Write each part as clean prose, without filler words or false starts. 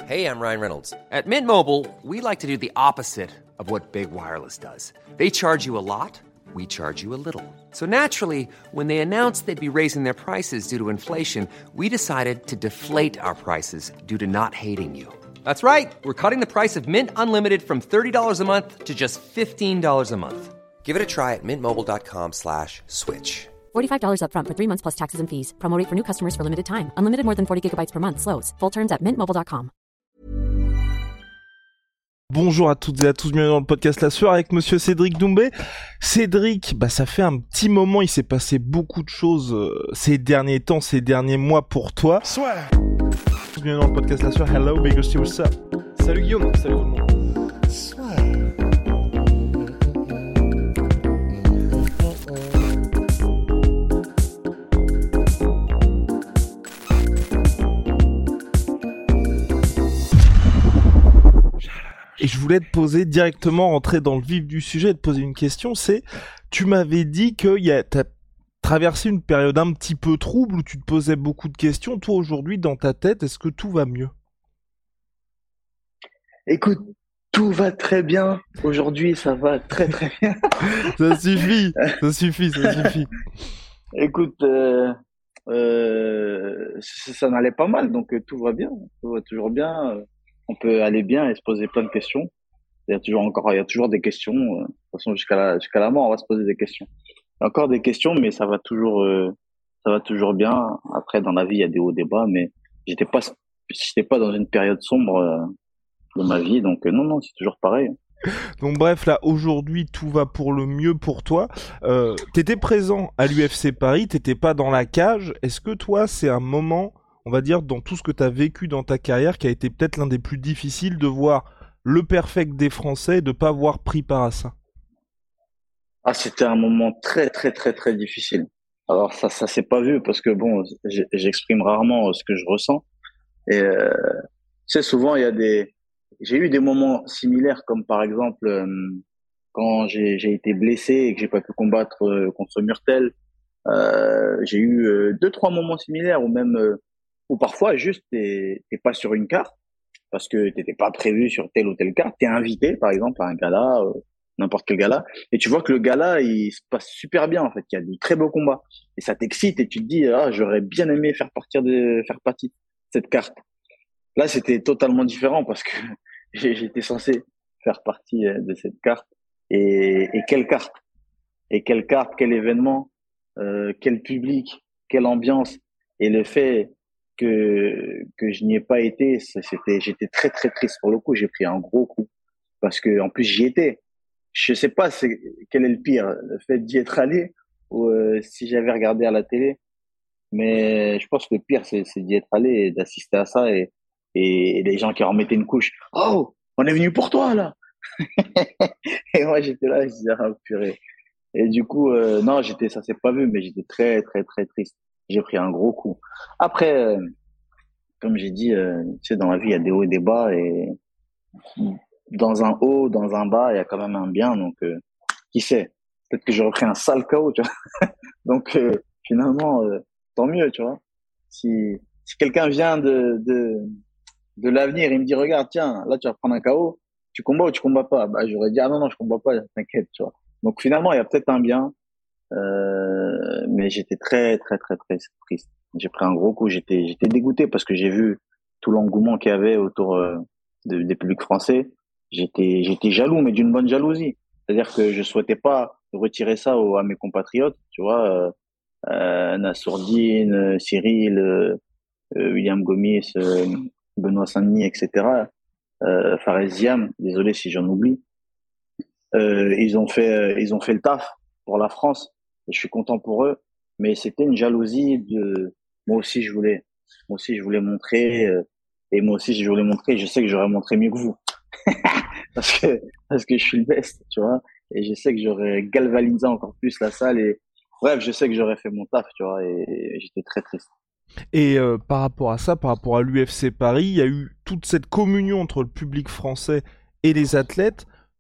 Hey, I'm Ryan Reynolds. At Mint Mobile, we like to do the opposite of what Big Wireless does. They charge you a lot, we charge you a little. So naturally, when they announced they'd be raising their prices due to inflation, we decided to deflate our prices due to not hating you. That's right. We're cutting the price of Mint Unlimited from $30 a month to just $15 a month. Give it a try at mintmobile.com/switch. $45 up front for 3 months plus taxes and fees. Promo rate for new customers for limited time. Unlimited more than 40 gigabytes per month. Slows full terms at mintmobile.com. Bonjour à toutes et à tous, bienvenue dans le podcast La Sueur avec monsieur Cédric Doumbé. Cédric, ça fait un petit moment, il s'est passé beaucoup de choses ces derniers temps, ces derniers mois pour toi. Soit. Bienvenue dans le podcast La Sueur, hello, big see what's up. Salut Guillaume, salut tout le monde. Et je voulais te poser directement, rentrer dans le vif du sujet et te poser une question, tu m'avais dit que t'as traversé une période un petit peu trouble où tu te posais beaucoup de questions. Toi, aujourd'hui, dans ta tête, est-ce que tout va mieux? Écoute, tout va très bien. Aujourd'hui, ça va très très bien. Ça suffit. Écoute, ça n'allait pas mal, donc tout va bien. Tout va toujours bien. On peut aller bien et se poser plein de questions. Il y a toujours des questions. De toute façon, jusqu'à la mort, on va se poser des questions. Il y a encore des questions, mais ça va toujours bien. Après, dans la vie, il y a des hauts, des bas, mais j'étais pas dans une période sombre de ma vie, donc non, c'est toujours pareil. Donc bref, là, aujourd'hui, tout va pour le mieux pour toi. T'étais présent à l'UFC Paris, t'étais pas dans la cage. Est-ce que toi, c'est un moment, on va dire, dans tout ce que t'as vécu dans ta carrière, qui a été peut-être l'un des plus difficiles, de voir le perfect des Français et de pas avoir pris part à ça? Ah, c'était un moment très, très, très, très difficile. Alors, ça s'est pas vu parce que bon, j'exprime rarement ce que je ressens. Et, tu sais, souvent, j'ai eu des moments similaires, comme par exemple, quand j'ai été blessé et que j'ai pas pu combattre contre Murtel. J'ai eu 2-3 moments similaires ou parfois juste t'es pas sur une carte parce que t'étais pas prévu sur telle ou telle carte. T'es invité, par exemple, à un gala, n'importe quel gala, et tu vois que le gala, il se passe super bien, en fait. Il y a de très beaux combats. Et ça t'excite et tu te dis, ah, j'aurais bien aimé faire partie de cette carte. Là, c'était totalement différent parce que j'étais censé faire partie de cette carte. Et quelle carte? Et quelle carte, quel événement, quel public, quelle ambiance. Et le fait que je n'y ai pas été, j'étais très, très triste. Pour le coup, j'ai pris un gros coup. Parce que, en plus, j'y étais. Je sais pas quel est le pire, le fait d'y être allé ou si j'avais regardé à la télé. Mais je pense que le pire, c'est d'y être allé et d'assister à ça et les gens qui en remettaient une couche. Oh, on est venu pour toi, là! Et moi, j'étais là, je disais, ah, purée. Et du coup, non, ça s'est pas vu, mais j'étais très, très, très triste. J'ai pris un gros coup. Après, comme j'ai dit, tu sais, dans la vie, il y a des hauts et des bas et dans un haut, dans un bas, il y a quand même un bien. Donc, qui sait? Peut-être que j'aurais pris un sale KO, tu vois. Donc, finalement, tant mieux, tu vois. Si quelqu'un vient de l'avenir, il me dit, regarde, tiens, là, tu vas prendre un KO, tu combats ou tu combats pas? Bah, j'aurais dit, ah non, je combats pas, t'inquiète, tu vois. Donc, finalement, il y a peut-être un bien. Mais j'étais très, très, très, très triste. J'ai pris un gros coup. J'étais dégoûté parce que j'ai vu tout l'engouement qu'il y avait autour des publics français. J'étais jaloux, mais d'une bonne jalousie. C'est-à-dire que je souhaitais pas retirer ça à mes compatriotes, tu vois, Nassourdine, Cyril, William Gomis, Benoît Saint-Denis, etc. Fares Ziam, désolé si j'en oublie. Ils ont fait le taf pour la France. Et je suis content pour eux, mais c'était une jalousie moi aussi je voulais montrer et moi aussi je voulais montrer, je sais que j'aurais montré mieux que vous. parce que je suis le best, tu vois, et je sais que j'aurais galvanisé encore plus la salle et bref, je sais que j'aurais fait mon taf, tu vois, et j'étais très triste. Et par rapport à ça, par rapport à l'UFC Paris, il y a eu toute cette communion entre le public français et les athlètes.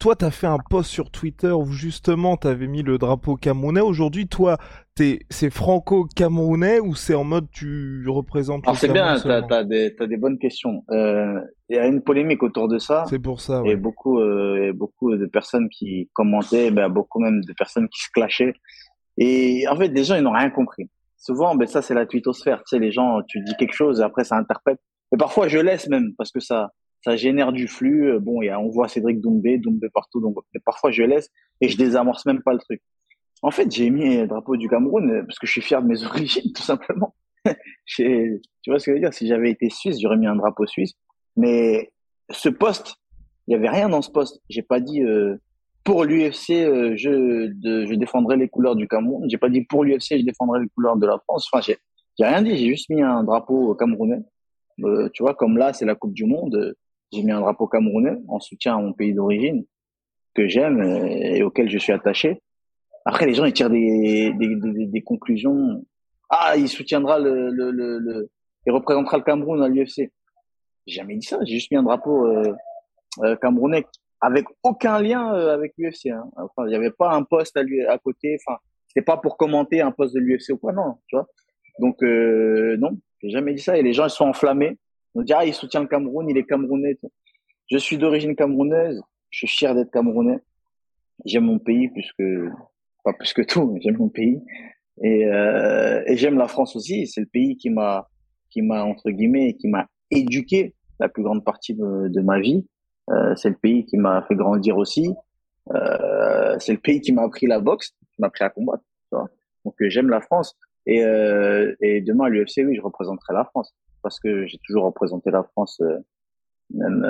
toi, t'as fait un post sur Twitter où justement t'avais mis le drapeau camerounais. Aujourd'hui, toi, c'est franco-camerounais ou c'est en mode tu représentes Alors le c'est Cameroun bien, seulement? t'as des bonnes questions. Il y a une polémique autour de ça C'est pour ça, et ouais. beaucoup de personnes qui commentaient, ben, beaucoup même de personnes qui se clashaient. Et en fait, des gens, ils n'ont rien compris. Souvent, ben, ça, c'est la twittosphère. Tu sais, les gens, tu dis quelque chose et après, ça interprète. Et parfois, je laisse même parce que ça génère du flux. Bon, on voit Cédric Doumbé partout. Donc, et parfois, je laisse et je désamorce même pas le truc. En fait, j'ai mis le drapeau du Cameroun parce que je suis fier de mes origines, tout simplement. Tu vois ce que je veux dire? Si j'avais été suisse, j'aurais mis un drapeau suisse. Mais ce poste, il y avait rien dans ce poste. J'ai pas dit pour l'UFC, je défendrai les couleurs du Cameroun. J'ai pas dit pour l'UFC, je défendrai les couleurs de la France. Enfin, j'ai rien dit. J'ai juste mis un drapeau camerounais. Tu vois, comme là, c'est la Coupe du Monde. J'ai mis un drapeau camerounais en soutien à mon pays d'origine que j'aime et auquel je suis attaché. Après, les gens, ils tirent des conclusions. Ah, il soutiendra il représentera le Cameroun à l'UFC. J'ai jamais dit ça. J'ai juste mis un drapeau camerounais avec aucun lien avec l'UFC. Hein. Enfin, il n'y avait pas un poste à côté. Enfin, c'était pas pour commenter un poste de l'UFC ou quoi, non. Tu vois. Donc non, j'ai jamais dit ça. Et les gens, ils sont enflammés. On dit ah, il soutient le Cameroun, il est camerounais. Je suis d'origine camerounaise. Je suis fier d'être camerounais. J'aime mon pays pas plus que tout, mais j'aime mon pays. Et j'aime la France aussi. C'est le pays qui m'a entre guillemets, qui m'a éduqué la plus grande partie de ma vie. C'est le pays qui m'a fait grandir aussi. C'est le pays qui m'a appris la boxe, qui m'a appris à combattre. Tu vois. Donc j'aime la France. Et demain à l'UFC, oui, je représenterai la France parce que j'ai toujours représenté la France, même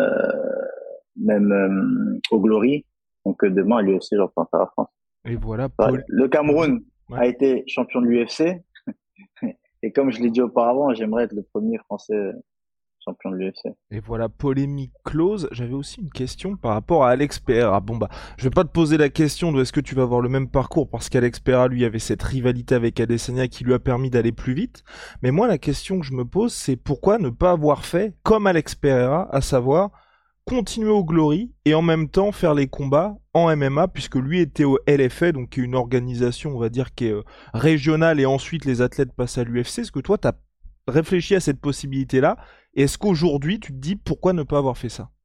au Glory. Donc demain à l'UFC, je représenterai la France. Et voilà, Ouais, Paul. le Cameroun Ouais. a été champion de l'UFC. Et comme je l'ai dit auparavant, j'aimerais être le premier Français champion de l'UFC. Et voilà, polémique close. J'avais aussi une question par rapport à Alex Pereira. Bon bah, je vais pas te poser la question de est-ce que tu vas avoir le même parcours parce qu'Alex Pereira lui avait cette rivalité avec Adesanya qui lui a permis d'aller plus vite. Mais moi la question que je me pose c'est pourquoi ne pas avoir fait comme Alex Pereira, à savoir continuer au Glory et en même temps faire les combats en MMA puisque lui était au LFA donc qui est une organisation on va dire qui est régionale et ensuite les athlètes passent à l'UFC. Est-ce que toi t'as réfléchi à cette possibilité-là et est-ce qu'aujourd'hui tu te dis pourquoi ne pas avoir fait ça?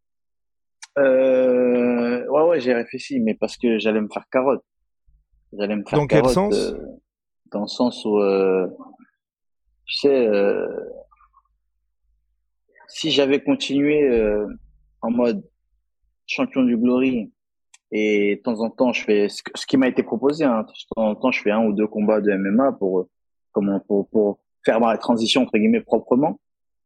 Ouais, j'ai réfléchi, mais parce que j'allais me faire carotte. J'allais me faire Dans quel carotte sens? dans le sens où, tu sais, si j'avais continué en mode champion du Glory et de temps en temps je fais ce qui m'a été proposé, hein, de temps en temps je fais un ou deux combats de MMA pour faire ma transition entre guillemets proprement.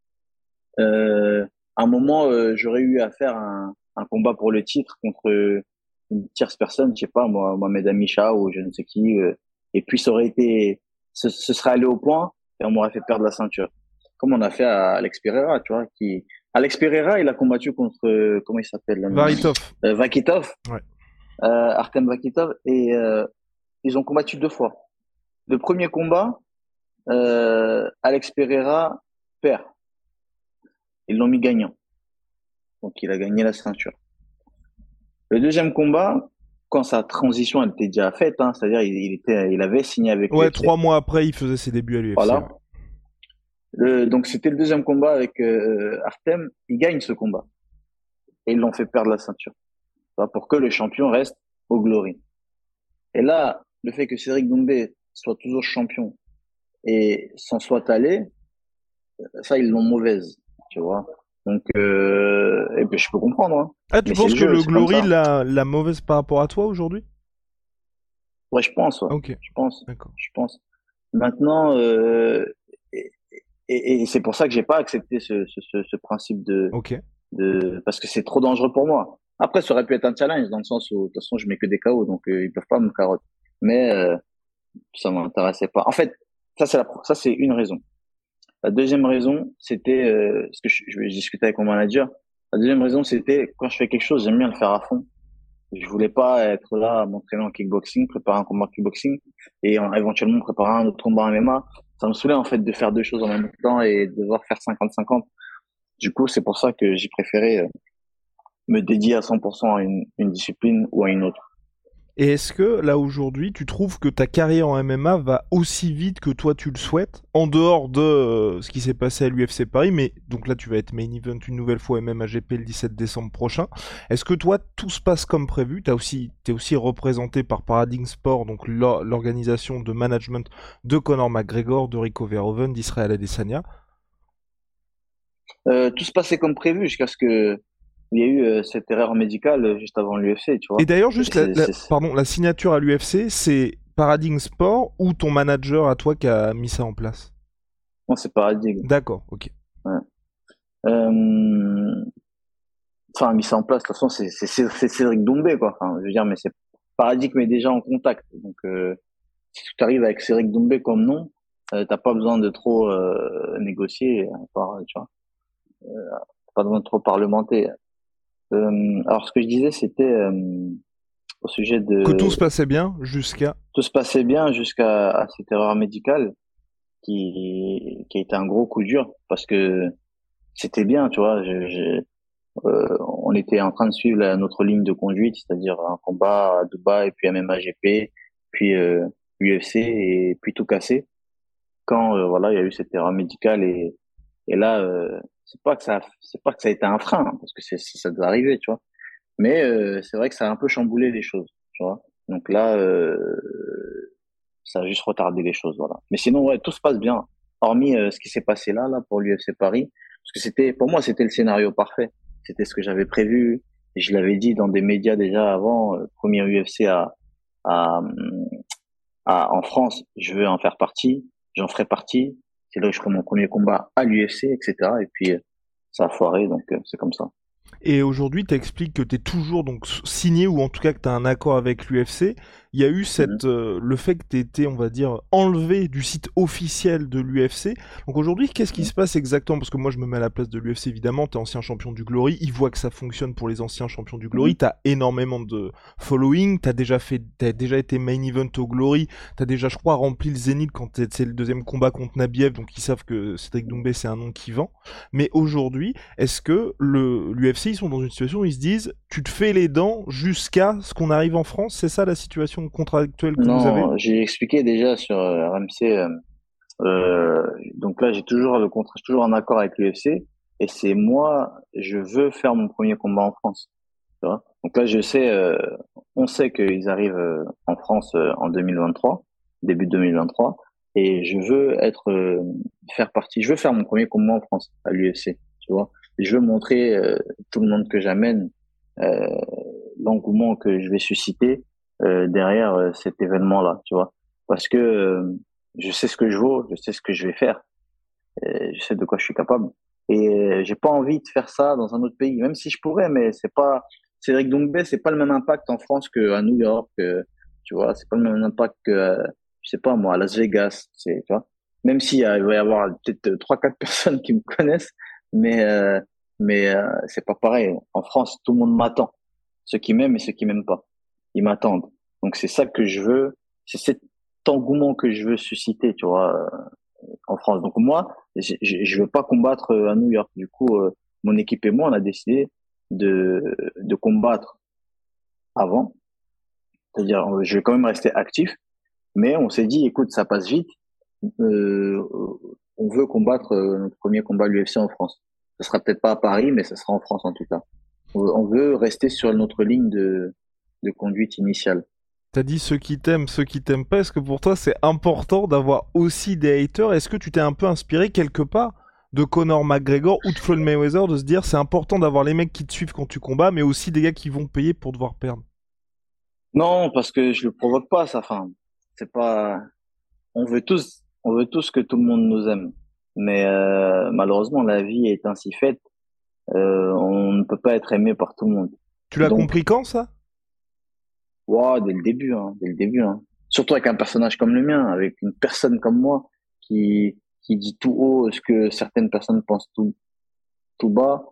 À un moment, j'aurais eu à faire un combat pour le titre contre une tierce personne, je sais pas moi, Mohamed Amisha ou je ne sais qui, et puis ça aurait été, ce serait allé au point et on m'aurait fait perdre la ceinture, comme on a fait à Alex Pereira, tu vois, Alex Pereira, il a combattu contre comment il s'appelle là, Varitov. Vakitov, Ouais. Artem Vakitov, et ils ont combattu deux fois. Le premier combat, Alex Pereira perd. Ils l'ont mis gagnant. Donc, il a gagné la ceinture. Le deuxième combat, quand sa transition elle était déjà faite, hein, c'est-à-dire il avait signé avec Ouais, l'UFC. 3 mois après, il faisait ses débuts à l'UFC. Voilà. Ouais. Donc, c'était le deuxième combat avec Artem. Il gagne ce combat. Et ils l'ont fait perdre la ceinture. Pour que le champion reste au Glory. Et là, le fait que Cédric Doumbé soit toujours champion et s'en soit allé, ça, ils l'ont mauvaise, tu vois. Donc, et puis je peux comprendre, hein. Ah, tu Mais c'est penses le que jeu, le c'est comme Glory ça. l'a mauvaise par rapport à toi aujourd'hui? Ouais, je pense, ouais. Ok, Je pense, d'accord. je pense. Maintenant, et, et c'est pour ça que j'ai pas accepté ce principe Ok. parce que c'est trop dangereux pour moi. Après, ça aurait pu être un challenge dans le sens où, de toute façon, je mets que des KO, donc ils peuvent pas me carotte. Mais ça m'intéressait pas. En fait, ça c'est une raison. La deuxième raison, c'était parce que je discutais avec mon manager. La deuxième raison, c'était quand je fais quelque chose, j'aime bien le faire à fond. Je voulais pas être là à m'entraîner en kickboxing, préparer un combat de kickboxing et éventuellement préparer un autre combat en MMA. Ça me saoulait en fait de faire deux choses en même temps et de devoir faire 50-50. Du coup, c'est pour ça que j'ai préféré me dédier à 100% à une discipline ou à une autre. Et est-ce que là aujourd'hui, tu trouves que ta carrière en MMA va aussi vite que toi tu le souhaites, en dehors de ce qui s'est passé à l'UFC Paris, mais donc là tu vas être main event une nouvelle fois MMA GP le 17 décembre prochain. Est-ce que toi tout se passe comme prévu? T'es aussi représenté par Paradigm Sport, donc l'organisation de management de Conor McGregor, de Rico Verhoeven, d'Israël Adesanya. Tout se passait comme prévu jusqu'à ce que il y a eu cette erreur médicale juste avant l'UFC, tu Et vois. d'ailleurs, Et juste pardon, la signature à l'UFC, c'est Paradigm Sport ou ton manager à toi qui a mis ça en place? Non, c'est Paradigme. D'accord, ok. Ouais. Enfin, mis ça en place, de toute façon, c'est Cédric Doumbé, quoi. Enfin, je veux dire, mais c'est Paradigme est déjà en contact. Donc, si tu arrives avec Cédric Doumbé comme nom, t'as pas besoin de trop négocier, tu vois. T'as pas besoin de trop parlementer. Alors, ce que je disais, c'était au sujet Que tout se de passait bien jusqu'à... tout se passait bien jusqu'à cette erreur médicale qui a été un gros coup dur parce que c'était bien, tu vois. On était en train de suivre notre ligne de conduite, c'est-à-dire un combat à Dubaï, puis MMA GP, puis UFC et puis tout casser. Quand voilà, il y a eu cette erreur médicale et là, c'est pas que ça a été un frein hein, parce que ça doit arriver, tu vois. Mais c'est vrai que ça a un peu chamboulé les choses, tu vois. Donc là, ça a juste retardé les choses, voilà. Mais sinon, ouais, tout se passe bien. Hormis ce qui s'est passé là pour l'UFC Paris, parce que pour moi, c'était le scénario parfait. C'était ce que j'avais prévu. Et je l'avais dit dans des médias déjà avant. Premier UFC à, en France, je veux en faire partie. J'en ferai partie. C'est là que je ferai mon premier combat à l'UFC, etc. Et puis, ça a foiré, donc c'est comme ça. Et aujourd'hui, tu expliques que tu es toujours donc signé ou en tout cas que tu as un accord avec l'UFC. Il y a eu Mhm. le fait que tu été, on va dire, enlevé du site officiel de l'UFC. Donc aujourd'hui, qu'est-ce qui Mhm. se passe exactement? Parce que moi, je me mets à la place de l'UFC, évidemment. Tu es ancien champion du Glory. Ils voient que ça fonctionne pour les anciens champions du Glory. Mhm. Tu as énormément de following. T'as déjà été main event au Glory. Tu as déjà, je crois, rempli le Zénith quand c'est le deuxième combat contre Nabiev. Donc ils savent que Cédric Doumbé, c'est un nom qui vend. Mais aujourd'hui, est-ce que l'UFC, ils sont dans une situation où ils se disent, tu te fais les dents jusqu'à ce qu'on arrive en France? C'est ça la situation contractuelle que vous avez? Non, j'ai expliqué déjà sur RMC. Donc là, j'ai toujours le contrat, je suis toujours en accord avec l'UFC. Et c'est moi, je veux faire mon premier combat en France. Tu vois. Donc là, on sait qu'ils arrivent en France en 2023, début 2023. Et je veux je veux faire mon premier combat en France à l'UFC. Tu vois. Et je veux montrer tout le monde que j'amène, euh, l'engouement que je vais susciter derrière cet événement-là. Tu vois. Parce que je sais ce que je vaux, je sais ce que je vais faire, je sais de quoi je suis capable. Et j'ai pas envie de faire ça dans un autre pays, même si je pourrais, mais c'est pas. Cédric Doumbé, c'est pas le même impact en France qu'à New York, tu vois, c'est pas le même impact que, je sais pas moi, à Las Vegas, tu vois. Même s'il il va y avoir peut-être trois, quatre personnes qui me connaissent, mais c'est pas pareil. En France, tout le monde m'attend, ceux qui m'aiment et ceux qui m'aiment pas, ils m'attendent. Donc c'est ça que je veux, c'est cet engouement que je veux susciter, tu vois, en France. Donc moi, je veux pas combattre à New York. Du coup, mon équipe et moi, on a décidé de combattre avant. C'est-à-dire, je vais quand même rester actif, mais on s'est dit, écoute, ça passe vite. Euh, on veut combattre notre premier combat à l'UFC en France. Ce sera peut-être pas à Paris, mais ça sera en France en tout cas. On veut rester sur notre ligne de conduite initiale. T'as dit ceux qui t'aiment pas. Est-ce que pour toi c'est important d'avoir aussi des haters? Est-ce que tu t'es un peu inspiré quelque part de Conor McGregor ou de Floyd Mayweather de se dire c'est important d'avoir les mecs qui te suivent quand tu combats, mais aussi des gars qui vont payer pour devoir perdre? Non, parce que je le provoque pas, ça. Enfin, c'est pas. On veut tous que tout le monde nous aime. Mais malheureusement, la vie est ainsi faite. On ne peut pas être aimé par tout le monde. Tu l'as Donc, compris quand ça? wow, dès le début, hein. Surtout avec un personnage comme le mien, avec une personne comme moi qui dit tout haut ce que certaines personnes pensent tout bas,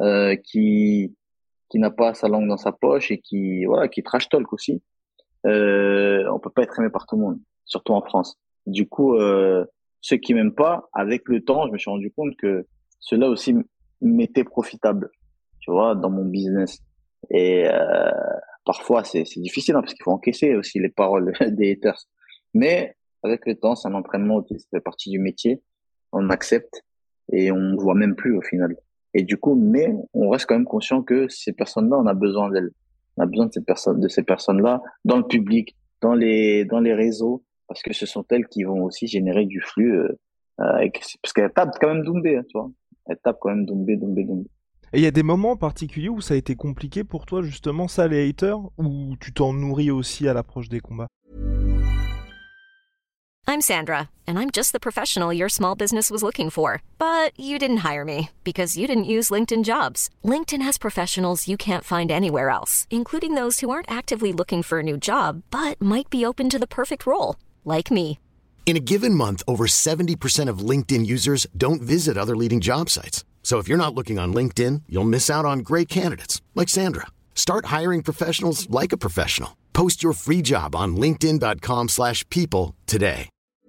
qui n'a pas sa langue dans sa poche et qui trash talk aussi. On peut pas être aimé par tout le monde, surtout en France. Du coup, ceux qui m'aiment pas, avec le temps, je me suis rendu compte que cela aussi m'était profitable, tu vois, dans mon business. Et parfois, c'est difficile hein, parce qu'il faut encaisser aussi les paroles des haters. Mais avec le temps, c'est un entraînement aussi, ça fait partie du métier. On accepte et on ne voit même plus au final. Et du coup, mais on reste quand même conscient que ces personnes-là, on a besoin d'elles. On a besoin de ces personnes-là dans le public, dans les réseaux, parce que ce sont elles qui vont aussi générer du flux. Parce qu'elles tapent quand même Doumbé, hein, tu vois. Elles tapent quand même Doumbé, Doumbé, Doumbé. Et il y a des moments en particulier où ça a été compliqué pour toi, justement, ça, les haters, ou tu t'en nourris aussi à l'approche des combats? I'm Sandra, and I'm just the professional your small business was looking for. But you didn't hire me because you didn't use LinkedIn Jobs. LinkedIn has professionals you can't find anywhere else, including those who aren't actively looking for a new job, but might be open to the perfect role, like me. In a given month, over 70% of LinkedIn users don't visit other leading job sites. So if you're not looking on LinkedIn, you'll miss out on great candidates like Sandra. Start hiring professionals like a professional. Post your free job on linkedin.com/people today.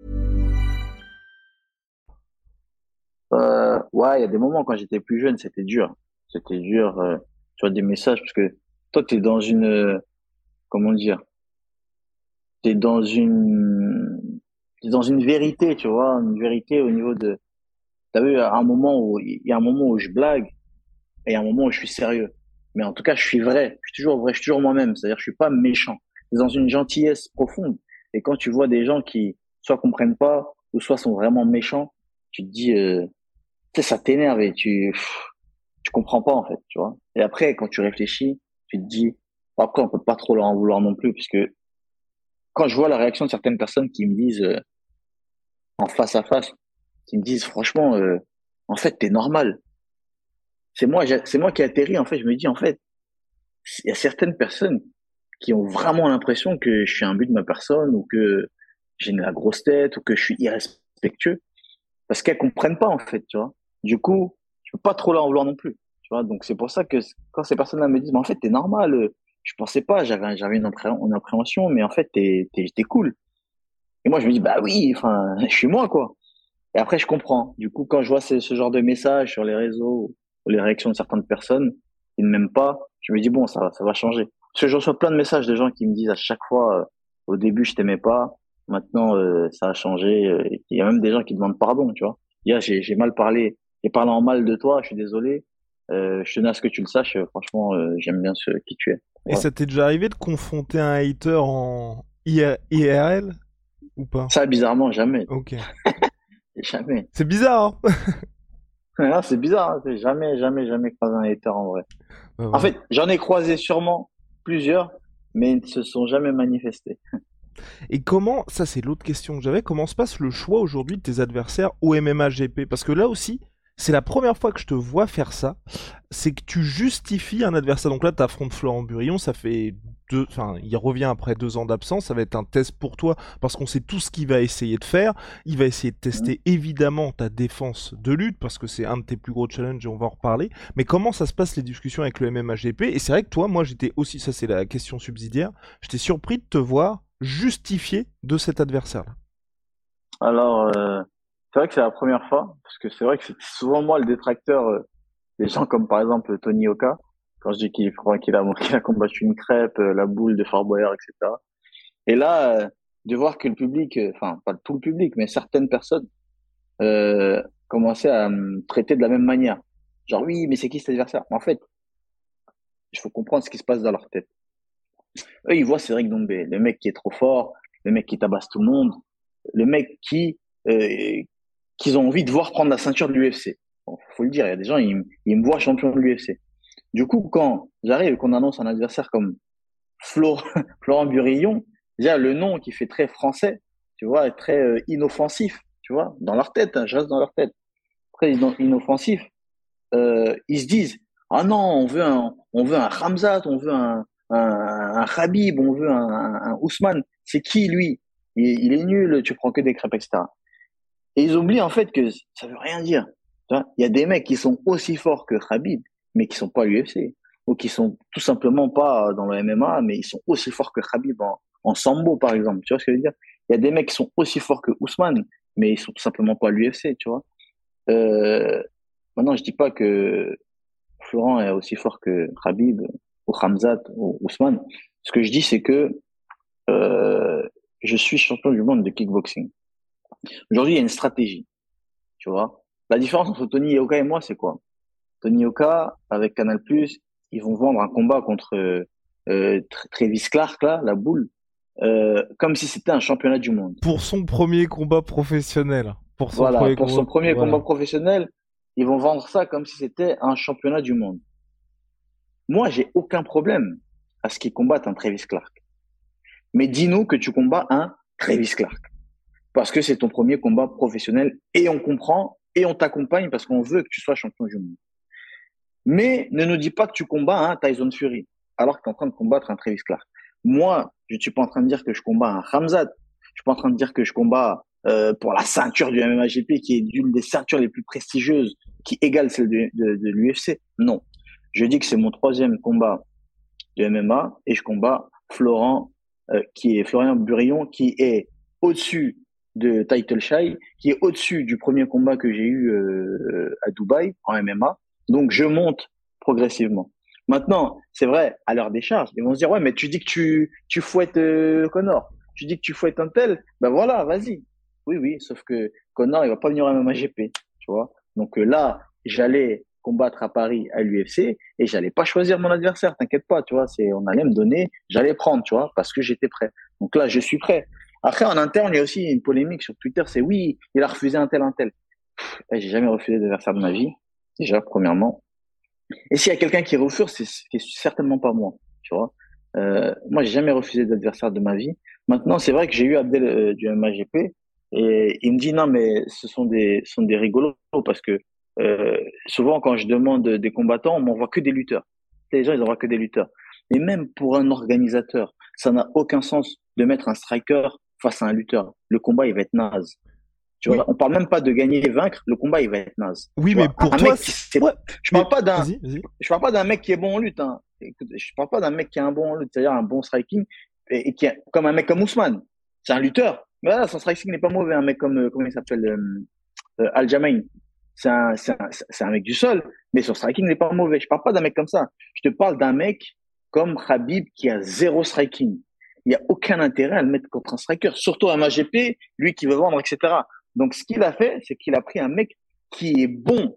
Ouais, il y a des moments quand j'étais plus jeune, c'était dur. C'était dur, tu vois, des messages, parce que toi, t'es dans une, comment dire, t'es dans une, t'es dans une vérité, tu vois, une vérité au niveau de, t'as vu, il y a un moment où je blague, et il y a un moment où je suis sérieux. Mais en tout cas, je suis vrai. Je suis toujours vrai, je suis toujours moi-même. C'est-à-dire, je suis pas méchant. C'est dans une gentillesse profonde. Et quand tu vois des gens qui soit comprennent pas, ou soit sont vraiment méchants, tu te dis, tu sais, ça t'énerve et tu comprends pas, en fait, tu vois. Et après, quand tu réfléchis, tu te dis, après, on peut pas trop leur en vouloir non plus, puisque quand je vois la réaction de certaines personnes qui me disent, en face à face, qui me disent, franchement, en fait, t'es normal. C'est moi qui atterris, en fait. Je me dis, en fait, il y a certaines personnes qui ont vraiment l'impression que je suis un but de ma personne ou que j'ai la grosse tête ou que je suis irrespectueux parce qu'elles comprennent pas, en fait, tu vois. Du coup, je peux pas trop leur en vouloir non plus, tu vois. Donc, c'est pour ça que quand ces personnes-là me disent, mais en fait, t'es normal, je pensais pas, j'avais une appréhension, mais en fait, t'es cool. Et moi, je me dis, bah oui, enfin, je suis moi, quoi. Et après, je comprends. Du coup, quand je vois ce genre de messages sur les réseaux ou les réactions de certaines personnes qui ne m'aiment pas, je me dis, bon, ça va changer. Parce que je reçois plein de messages de gens qui me disent à chaque fois, au début, je t'aimais pas, maintenant, ça a changé. Il y a même des gens qui demandent pardon, tu vois. Hier, j'ai mal parlé, j'ai parlé en mal de toi, je suis désolé. Je tenais à ce que tu le saches. Franchement, j'aime bien qui tu es. Et Voilà. ça t'est déjà arrivé de confronter un hater en IRL ou pas? Ça, bizarrement, jamais. Ok. Jamais. C'est bizarre, hein? Non, c'est bizarre, hein. C'est jamais, jamais, jamais croisé un hater en vrai. Bah En ouais. fait, j'en ai croisé sûrement plusieurs, mais ils ne se sont jamais manifestés. Et comment, ça c'est l'autre question que j'avais, comment se passe le choix aujourd'hui de tes adversaires au MMA GP? Parce que là aussi, c'est la première fois que je te vois faire ça, c'est que tu justifies un adversaire. Donc là, tu affrontes Florent Burillon, ça fait enfin, il revient après 2 ans d'absence, ça va être un test pour toi, parce qu'on sait tout ce qu'il va essayer de faire. Il va essayer de Mhm. tester évidemment ta défense de lutte, parce que c'est un de tes plus gros challenges et on va en reparler. Mais comment ça se passe les discussions avec le MMA GP? Et c'est vrai que toi, moi j'étais aussi, ça c'est la question subsidiaire, j'étais surpris de te voir justifié de cet adversaire-là. Alors, c'est vrai que c'est la première fois, parce que c'est vrai que c'est souvent moi le détracteur des gens comme par exemple Tony Oka, quand je dis qu'il a combattu une crêpe, la boule de Fort Boyard, etc. Et là, de voir que le public, enfin pas tout le public, mais certaines personnes commençaient à me traiter de la même manière. Genre oui, mais c'est qui cet adversaire? En fait, il faut comprendre ce qui se passe dans leur tête. Eux, ils voient Cédric Doumbé, le mec qui est trop fort, le mec qui tabasse tout le monde, le mec qu'ils ont envie de voir prendre la ceinture de l'UFC. Bon, faut le dire, il y a des gens, ils me voient champion de l'UFC. Du coup, quand j'arrive et qu'on annonce un adversaire comme Florent Burillon, déjà le nom qui fait très français, tu vois, très inoffensif, tu vois, dans leur tête, hein, je reste dans leur tête, très inoffensif, ils se disent, ah non, on veut un Khamzat, on veut un Khabib, on veut un Ousmane. C'est qui lui? Il est nul, tu prends que des crêpes, etc. Et ils oublient en fait que ça veut rien dire. Tu vois, il y a des mecs qui sont aussi forts que Khabib, mais qui sont pas à l'UFC, ou qui sont tout simplement pas dans le MMA, mais ils sont aussi forts que Khabib en sambo, par exemple. Tu vois ce que je veux dire? Il y a des mecs qui sont aussi forts que Ousmane, mais ils sont tout simplement pas à l'UFC, tu vois. Euh, Maintenant, je dis pas que Florent est aussi fort que Khabib, ou Khamzat ou Ousmane. Ce que je dis, c'est que je suis champion du monde de kickboxing. Aujourd'hui, il y a une stratégie, tu vois. La différence entre Tony Yoka et moi, c'est quoi? Tony Yoka, avec Canal+, ils vont vendre un combat contre Travis Clark, là, la boule, comme si c'était un championnat du monde. Pour son premier combat professionnel. Pour son premier combat professionnel, ils vont vendre ça comme si c'était un championnat du monde. Moi, j'ai aucun problème à ce qu'ils combattent un Travis Clark. Mais dis-nous que tu combats un Travis Clark. Parce que c'est ton premier combat professionnel et on comprend et on t'accompagne parce qu'on veut que tu sois champion du monde. Mais ne nous dis pas que tu combats un Tyson Fury alors que tu es en train de combattre un Travis Clark. Moi, je ne suis pas en train de dire que je combats un Khamzat. Je suis pas en train de dire que je combats pour la ceinture du MMA-GP qui est l'une des ceintures les plus prestigieuses qui égale celle de l'UFC. Non. Je dis que c'est mon 3e combat de MMA et je combats Florian Burillon qui est au-dessus de Title Shy, qui est au-dessus du premier combat que j'ai eu à Dubaï en MMA. Donc je monte progressivement. Maintenant, c'est vrai, à l'heure des charges, ils vont se dire ouais, mais tu dis que tu fouettes Conor, tu dis que tu fouettes un tel, ben voilà, vas-y. Oui, sauf que Conor, il va pas venir à MMA-GP, tu vois. Donc là, j'allais combattre à Paris à l'UFC et j'allais pas choisir mon adversaire, t'inquiète pas, tu vois, on allait me donner, j'allais prendre, tu vois, parce que j'étais prêt. Donc là, je suis prêt. Après, en interne, il y a aussi une polémique sur Twitter, c'est oui, il a refusé un tel. J'ai jamais refusé d'adversaire de ma vie, déjà, premièrement. Et s'il y a quelqu'un qui refuse, c'est certainement pas moi, tu vois. Moi, j'ai jamais refusé d'adversaire de ma vie. Maintenant, c'est vrai que j'ai eu Abdel du MAGP et il me dit non, mais ce sont des rigolos parce que souvent, quand je demande des combattants, on m'envoie que des lutteurs. Les gens, ils envoient que des lutteurs. Mais même pour un organisateur, ça n'a aucun sens de mettre un striker face à un lutteur. Le combat, il va être naze. Tu vois, on parle même pas de gagner et vaincre. Le combat, il va être naze. Oui, mais pour toi, je parle pas d'un mec qui est bon en lutte. Hein. Je parle pas d'un mec qui est un bon en lutte, c'est-à-dire un bon striking et qui est comme un mec comme Ousmane. C'est un lutteur. Mais là, son striking n'est pas mauvais. Un mec comme comment il s'appelle Aljamain. C'est un mec du sol, mais son striking n'est pas mauvais. Je parle pas d'un mec comme ça. Je te parle d'un mec comme Khabib qui a 0 striking. Il n'y a aucun intérêt à le mettre contre un striker, surtout à MAGP, lui qui veut vendre, etc. Donc, ce qu'il a fait, c'est qu'il a pris un mec qui est bon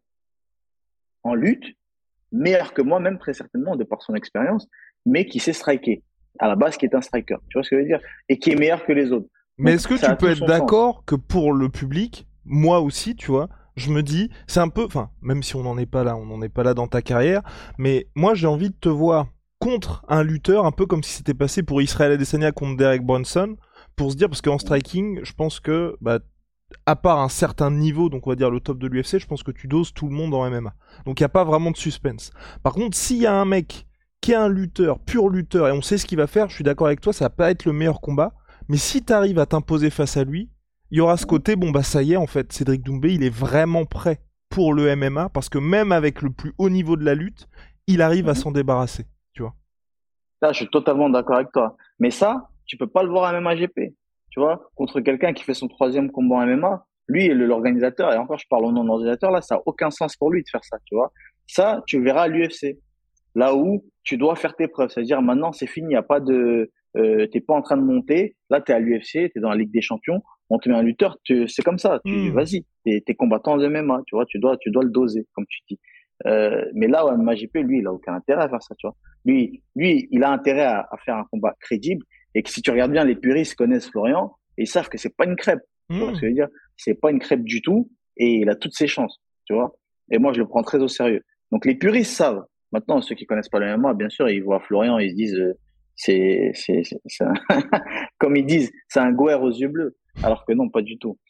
en lutte, meilleur que moi, même très certainement, de par son expérience, mais qui sait striker. À la base, qui est un striker. Tu vois ce que je veux dire? Et qui est meilleur que les autres. Mais donc, est-ce que tu peux être d'accord que pour le public, moi aussi, tu vois, je me dis, c'est un peu, enfin, même si on n'en est pas là dans ta carrière, mais moi, j'ai envie de te voir contre un lutteur, un peu comme si c'était passé pour Israel Adesanya contre Derek Brunson, pour se dire, parce qu'en striking, je pense que, à part un certain niveau, donc on va dire le top de l'UFC, je pense que tu doses tout le monde en MMA. Donc il n'y a pas vraiment de suspense. Par contre, s'il y a un mec qui est un lutteur, pur lutteur, et on sait ce qu'il va faire, je suis d'accord avec toi, ça va pas être le meilleur combat, mais si tu arrives à t'imposer face à lui, il y aura ce côté, ça y est, en fait, Cédric Doumbé, il est vraiment prêt pour le MMA, parce que même avec le plus haut niveau de la lutte, il arrive à s'en débarrasser. Tu vois. Là, je suis totalement d'accord avec toi. Mais ça, tu peux pas le voir à MMA-GP. Tu vois, contre quelqu'un qui fait son 3e combat en MMA, lui, l'organisateur, et encore, je parle au nom de l'organisateur, là, ça n'a aucun sens pour lui de faire ça, tu vois. Ça, tu verras à l'UFC. Là où tu dois faire tes preuves. C'est-à-dire, maintenant, c'est fini, il n'y a pas de, t'es pas en train de monter. Là, t'es à l'UFC, t'es dans la Ligue des Champions. On te met un lutteur, c'est comme ça. Vas-y, t'es combattant de MMA, tu vois, tu dois le doser, comme tu dis. Mais là, ouais, MAGP, lui, il a aucun intérêt à faire ça, tu vois. Lui, il a intérêt à faire un combat crédible et que si tu regardes bien, les puristes connaissent Florian et ils savent que c'est pas une crêpe. Tu vois ce que je veux dire? C'est pas une crêpe du tout et il a toutes ses chances, tu vois. Et moi, je le prends très au sérieux. Donc, les puristes savent. Maintenant, ceux qui connaissent pas le MMA, bien sûr, ils voient Florian et ils se disent, c'est comme ils disent, c'est un goer aux yeux bleus. Alors que non, pas du tout.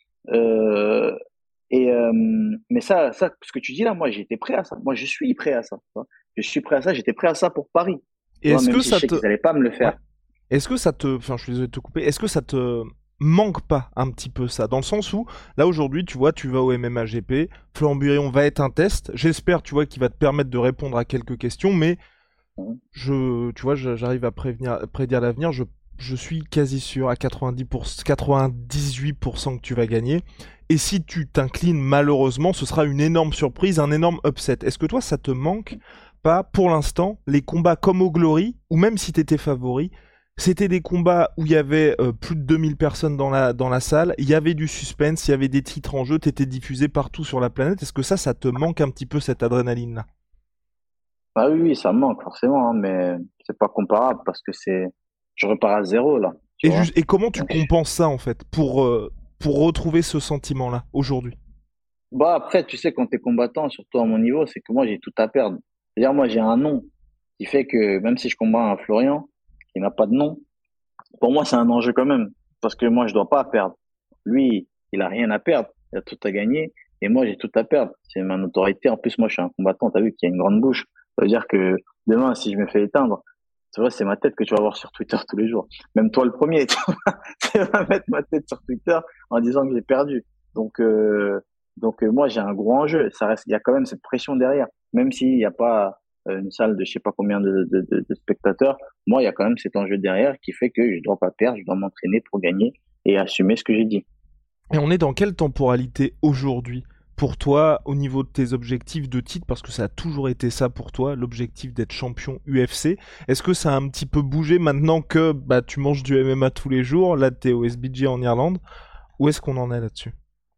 Mais ça, ce que tu dis là, moi, j'étais prêt à ça. Moi, je suis prêt à ça. Je suis prêt à ça. J'étais prêt à ça pour Paris. Et est-ce que ça te... Ils n'allaient pas me le faire. Ouais. Est-ce que ça te... Enfin, je suis désolé de te couper. Est-ce que ça te manque pas un petit peu ça? Dans le sens où, là, aujourd'hui, tu vois, tu vas au MMA-GP. Florian Burillon va être un test. J'espère, tu vois, qu'il va te permettre de répondre à quelques questions. Mais, tu vois, j'arrive à prédire l'avenir. Je suis quasi sûr à 98% que tu vas gagner. Et si tu t'inclines, malheureusement, ce sera une énorme surprise, un énorme upset. Est-ce que toi, ça te manque pas, pour l'instant, les combats comme au Glory, ou même si t'étais favori, c'était des combats où il y avait plus de 2000 personnes dans la salle, il y avait du suspense, il y avait des titres en jeu, t'étais diffusé partout sur la planète. Est-ce que ça te manque un petit peu, cette adrénaline-là? Ah oui, oui, ça me manque forcément, hein, mais c'est pas comparable parce que je repars à zéro là. Tu vois. Et comment tu Donc, compenses ça, en fait, pour retrouver ce sentiment-là, aujourd'hui? bah après, tu sais, quand t'es combattant, surtout à mon niveau, c'est que moi j'ai tout à perdre. C'est-à-dire, moi j'ai un nom qui fait que même si je combats un Florian qui n'a pas de nom, pour moi c'est un enjeu quand même parce que moi je dois pas perdre. Lui, il a rien à perdre, il a tout à gagner et moi j'ai tout à perdre. C'est ma notoriété. En plus, moi je suis un combattant. T'as vu qu'il y a une grande bouche. Ça veut dire que demain, si je me fais éteindre, c'est vrai, c'est ma tête que tu vas voir sur Twitter tous les jours. Même toi le premier, tu vas mettre ma tête sur Twitter en disant que j'ai perdu. Donc moi j'ai un gros enjeu. Ça reste, il y a quand même cette pression derrière, même s'il n'y a pas une salle de je sais pas combien de spectateurs. Moi, il y a quand même cet enjeu derrière qui fait que je dois pas perdre, je dois m'entraîner pour gagner et assumer ce que j'ai dit. Et on est dans quelle temporalité aujourd'hui pour toi au niveau de tes objectifs de titre, parce que ça a toujours été ça pour toi, l'objectif d'être champion UFC. Est-ce que ça a un petit peu bougé maintenant que tu manges du MMA tous les jours, là t'es au SBG en Irlande? Où est-ce qu'on en est là-dessus?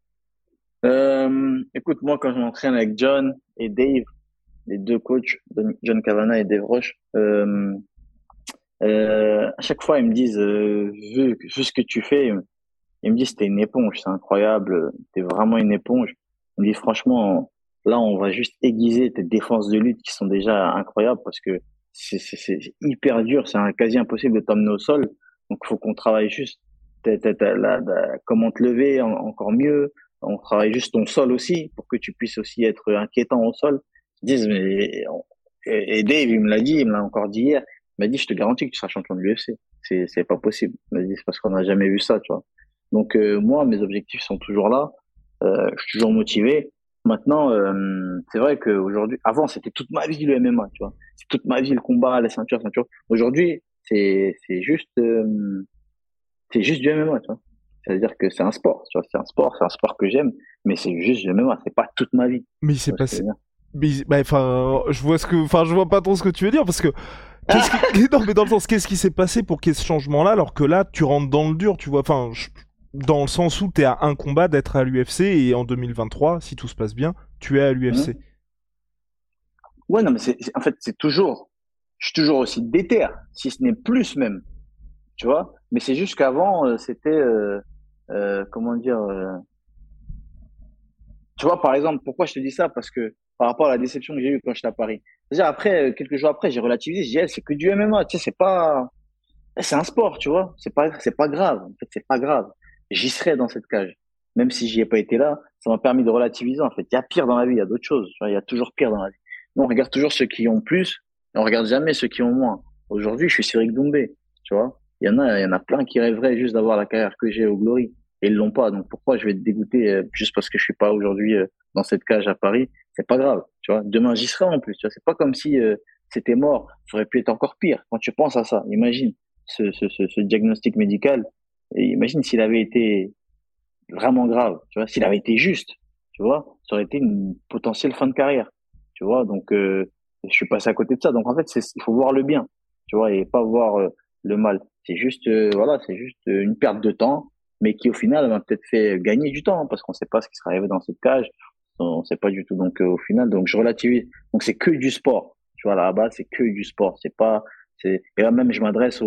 Écoute, moi quand je m'entraîne avec John et Dave, les deux coachs, John Kavanagh et Dave Roche, à chaque fois ils me disent vu ce que tu fais, ils me disent t'es une éponge, c'est incroyable, t'es vraiment une éponge. Ils me disent franchement, là on va juste aiguiser tes défenses de lutte qui sont déjà incroyables parce que c'est hyper dur, c'est quasi impossible de t'emmener au sol, donc faut qu'on travaille juste comment te lever encore mieux. On travaille juste ton sol aussi pour que tu puisses aussi être inquiétant au sol. Ils disent et Dave il me l'a dit, il me l'a encore dit hier. Il m'a dit je te garantis que tu seras champion de l'UFC. C'est pas possible. Il m'a dit c'est parce qu'on n'a jamais vu ça, tu vois. Donc moi mes objectifs sont toujours là. Je suis toujours motivé. Maintenant c'est vrai qu'aujourd'hui, avant c'était toute ma vie le MMA, tu vois. C'est toute ma vie le combat, la ceinture. Aujourd'hui c'est juste du MMA, tu vois. C'est-à-dire que c'est un sport, tu vois, c'est un sport que j'aime, mais c'est juste du MMA, c'est pas toute ma vie. Mais il s'est passé. Je vois pas trop ce que tu veux dire parce que non, mais dans le sens, qu'est-ce qui s'est passé pour qu'il y ait ce changement-là, alors que là, tu rentres dans le dur, tu vois. Enfin, dans le sens où t'es à un combat d'être à l'UFC et en 2023, si tout se passe bien, tu es à l'UFC. Ouais, non, mais en fait, je suis toujours aussi déter, si ce n'est plus même, tu vois. Mais c'est juste qu'avant, c'était, comment dire, tu vois, par exemple, pourquoi je te dis ça? Parce que par rapport à la déception que j'ai eue quand j'étais à Paris. C'est-à-dire après, quelques jours après, j'ai relativisé, j'ai dit, c'est que du MMA, tu sais, c'est un sport, tu vois. C'est pas grave. En fait, c'est pas grave. J'y serais dans cette cage. Même si j'y ai pas été là, ça m'a permis de relativiser, en fait. Il y a pire dans la vie, il y a d'autres choses. Tu vois, il y a toujours pire dans la vie. Nous, on regarde toujours ceux qui ont plus, et on regarde jamais ceux qui ont moins. Aujourd'hui, je suis Cyril Doumbé, tu vois. Il y en a plein qui rêveraient juste d'avoir la carrière que j'ai au Glory. Et ils l'ont pas. Donc pourquoi je vais te dégoûter juste parce que je suis pas aujourd'hui dans cette cage à Paris? C'est pas grave, tu vois. Demain j'y serai en plus, tu vois. C'est pas comme si c'était mort. Ça aurait pu être encore pire. Quand tu penses à ça, imagine ce diagnostic médical. Et imagine s'il avait été vraiment grave, tu vois. S'il avait été juste, tu vois, ça aurait été une potentielle fin de carrière, tu vois. Donc je suis passé à côté de ça. Donc en fait, il faut voir le bien, tu vois, et pas voir le mal. C'est juste voilà, c'est juste une perte de temps, mais qui au final m'a peut-être fait gagner du temps, hein, parce qu'on sait pas ce qui sera arrivé dans cette cage, on sait pas du tout. Donc au final, donc je relativise. Donc c'est que du sport, tu vois, là, à la base c'est que du sport. Et là même je m'adresse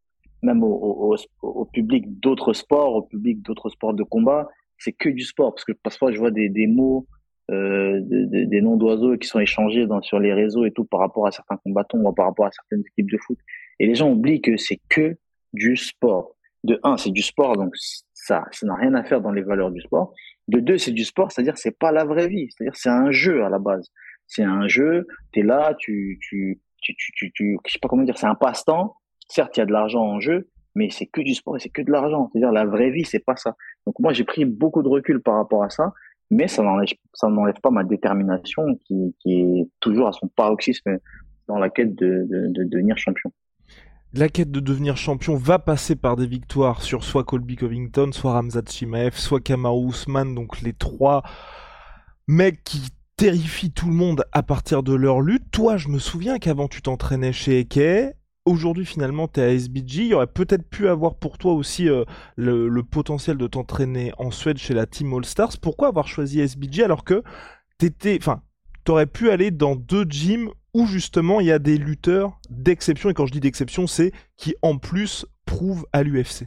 au public d'autres sports, au public d'autres sports de combat. C'est que du sport, parce que parfois je vois des mots, des noms d'oiseaux qui sont échangés sur les réseaux et tout par rapport à certains combattants ou par rapport à certaines équipes de foot. Et les gens oublient que c'est que du sport. De un, c'est du sport, donc ça n'a rien à faire dans les valeurs du sport. De deux, c'est du sport, c'est-à-dire c'est pas la vraie vie, c'est-à-dire c'est un jeu à la base. C'est un jeu, t'es là, je sais pas comment dire, c'est un passe-temps. Certes, il y a de l'argent en jeu, mais c'est que du sport et c'est que de l'argent. C'est-à-dire la vraie vie, c'est pas ça. Donc moi, j'ai pris beaucoup de recul par rapport à ça, mais ça n'enlève pas ma détermination qui est toujours à son paroxysme dans la quête de devenir champion. La quête de devenir champion va passer par des victoires sur soit Colby Covington, soit Khamzat Chimaev, soit Kamaru Usman, donc les trois mecs qui terrifient tout le monde à partir de leur lutte. Toi, je me souviens qu'avant tu t'entraînais chez Eke. Aujourd'hui, finalement, tu es à SBG. Il y aurait peut-être pu avoir pour toi aussi le potentiel de t'entraîner en Suède chez la Team All Stars. Pourquoi avoir choisi SBG alors que t'aurais pu aller dans 2 gyms où justement il y a des lutteurs d'exception, et quand je dis d'exception, c'est qui en plus prouvent à l'UFC.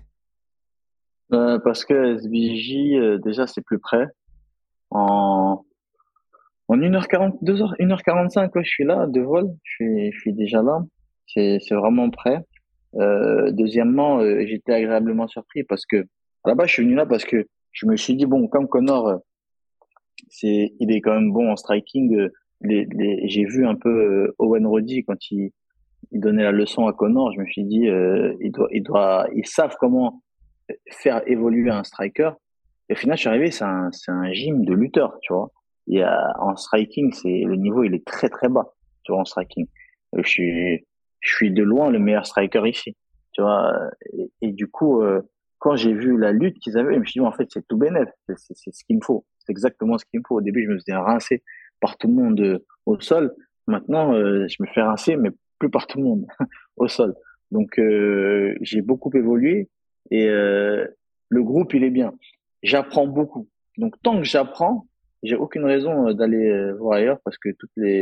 Parce que SBJ, déjà, c'est plus près. En, en 1h40, 2h, 1h45, ouais, je suis là, de vol. Je suis déjà là. C'est vraiment près. Deuxièmement, j'étais agréablement surpris parce que, à la base, je suis venu là parce que je me suis dit, bon, comme Connor, il est quand même bon en striking. J'ai vu un peu Owen Roddy quand il donnait la leçon à Connor. Je me suis dit, ils savent comment faire évoluer un striker. Et au final, je suis arrivé, c'est un gym de lutteurs, tu vois. En striking, le niveau, il est très très bas, tu vois, en striking. Je suis de loin le meilleur striker ici, tu vois. Et du coup, quand j'ai vu la lutte qu'ils avaient, je me suis dit, en fait, c'est tout bénef. C'est ce qu'il me faut. C'est exactement ce qu'il me faut. Au début, je me faisais rincer par tout le monde au sol. Maintenant, je me fais rincer, mais plus par tout le monde au sol. Donc, j'ai beaucoup évolué et le groupe, il est bien. J'apprends beaucoup. Donc, tant que j'apprends, j'ai aucune raison d'aller voir ailleurs parce que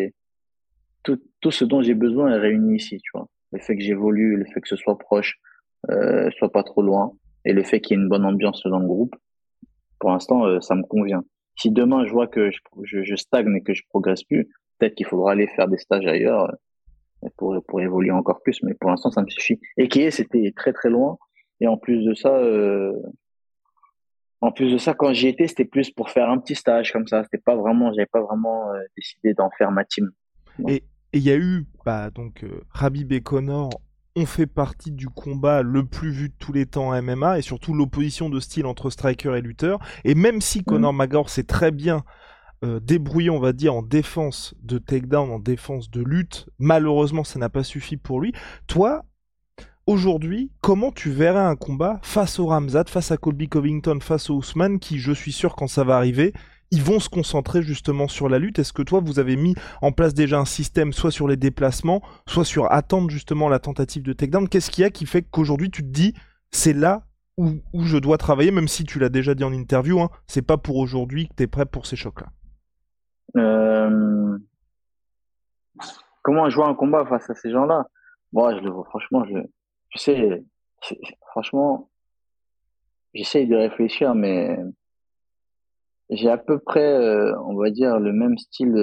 tout ce dont j'ai besoin est réuni ici, tu vois. Le fait que j'évolue, le fait que ce soit proche, soit pas trop loin, et le fait qu'il y ait une bonne ambiance dans le groupe, pour l'instant, ça me convient. Si demain je vois que je stagne et que je progresse plus, peut-être qu'il faudra aller faire des stages ailleurs pour évoluer encore plus, mais pour l'instant, ça me suffit. Et qui est, c'était très très loin, et en plus de ça, quand j'y étais, c'était plus pour faire un petit stage comme ça. J'avais pas vraiment décidé d'en faire ma team. Non. Et il y a eu, Khabib et Conor ont fait partie du combat le plus vu de tous les temps en MMA, et surtout l'opposition de style entre striker et lutteur. Et même si Mhm. Conor McGregor s'est très bien débrouillé, on va dire, en défense de takedown, en défense de lutte, malheureusement, ça n'a pas suffi pour lui. Toi, aujourd'hui, comment tu verrais un combat face au Ramzat, face à Colby Covington, face au Ousmane, qui, je suis sûr, quand ça va arriver, ils vont se concentrer justement sur la lutte. Est-ce que toi, vous avez mis en place déjà un système, soit sur les déplacements, soit sur attendre justement la tentative de takedown? Qu'est-ce qu'il y a qui fait qu'aujourd'hui, tu te dis, c'est là où je dois travailler, même si tu l'as déjà dit en interview, hein, c'est pas pour aujourd'hui que tu es prêt pour ces chocs-là? Euh, Comment jouer un combat face à ces gens-là? Moi, je le vois, franchement, je sais, franchement, j'essaye de réfléchir, mais j'ai à peu près, on va dire, le même style,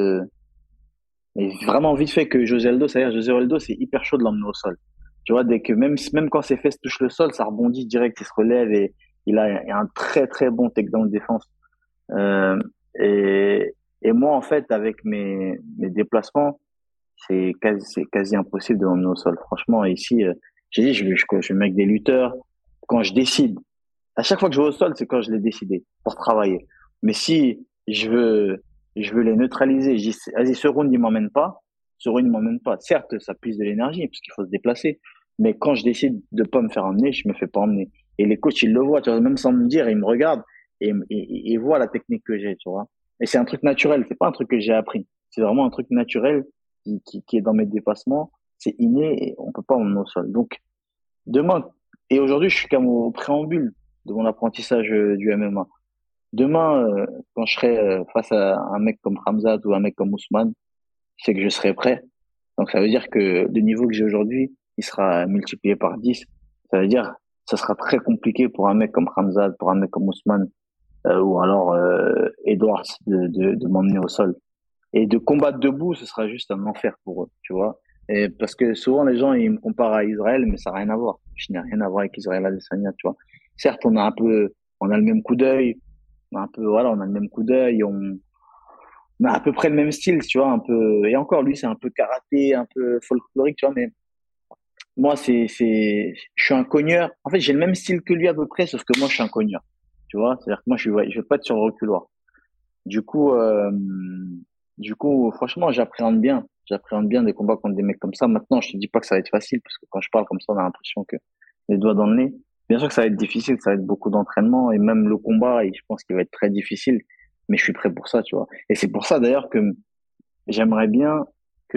mais vraiment vite fait que José Aldo. C'est-à-dire, José Aldo, c'est hyper chaud de l'emmener au sol. Tu vois, dès que, même quand ses fesses touchent le sol, ça rebondit direct, il se relève et il a un très, très bon takedown de défense. Euh, et, et moi, en fait, avec mes déplacements, c'est quasi impossible de m'emmener au sol. Franchement, ici, j'ai dit, je vais mettre des lutteurs. Quand je décide, à chaque fois que je vais au sol, c'est quand je l'ai décidé pour travailler. Mais si je veux les neutraliser, je dis, vas-y, ce round, il m'emmène pas. Ce round, il m'emmène pas. Certes, ça puise de l'énergie parce qu'il faut se déplacer. Mais quand je décide de pas me faire emmener, je me fais pas emmener. Et les coachs, ils le voient, tu vois, même sans me dire, ils me regardent et ils voient la technique que j'ai, tu vois. Et c'est un truc naturel. C'est pas un truc que j'ai appris. C'est vraiment un truc naturel qui est dans mes dépassements. C'est inné et on peut pas emmener au sol. Donc, demain, et aujourd'hui, je suis comme au préambule de mon apprentissage du MMA. Demain, quand je serai face à un mec comme Khamzat ou un mec comme Ousmane, c'est que je serai prêt. Donc ça veut dire que le niveau que j'ai aujourd'hui, il sera multiplié par 10. Ça veut dire ça sera très compliqué pour un mec comme Khamzat, pour un mec comme Ousmane, ou alors Edwards de m'emmener au sol. Et de combattre debout, ce sera juste un enfer pour eux, tu vois. Et parce que souvent les gens ils me comparent à Israël, mais ça n'a rien à voir. Je n'ai rien à voir avec Israël Adesanya, tu vois. Certes, on a le même coup d'œil, voilà, on a le même coup d'œil, on a à peu près le même style, tu vois, un peu. Et encore, lui, c'est un peu karaté, un peu folklorique, tu vois. Mais moi, je suis un cogneur. En fait, j'ai le même style que lui à peu près, sauf que moi, je suis un cogneur, tu vois. C'est-à-dire que moi, je vais pas être sur le reculoir. Du coup, euh, du coup, franchement, j'appréhende bien. J'appréhende bien des combats contre des mecs comme ça. Maintenant, je te dis pas que ça va être facile, parce que quand je parle comme ça, on a l'impression que les doigts dans le nez. Bien sûr que ça va être difficile, ça va être beaucoup d'entraînement, et même le combat, je pense qu'il va être très difficile. mais je suis prêt pour ça, tu vois. Et c'est pour ça d'ailleurs que j'aimerais bien que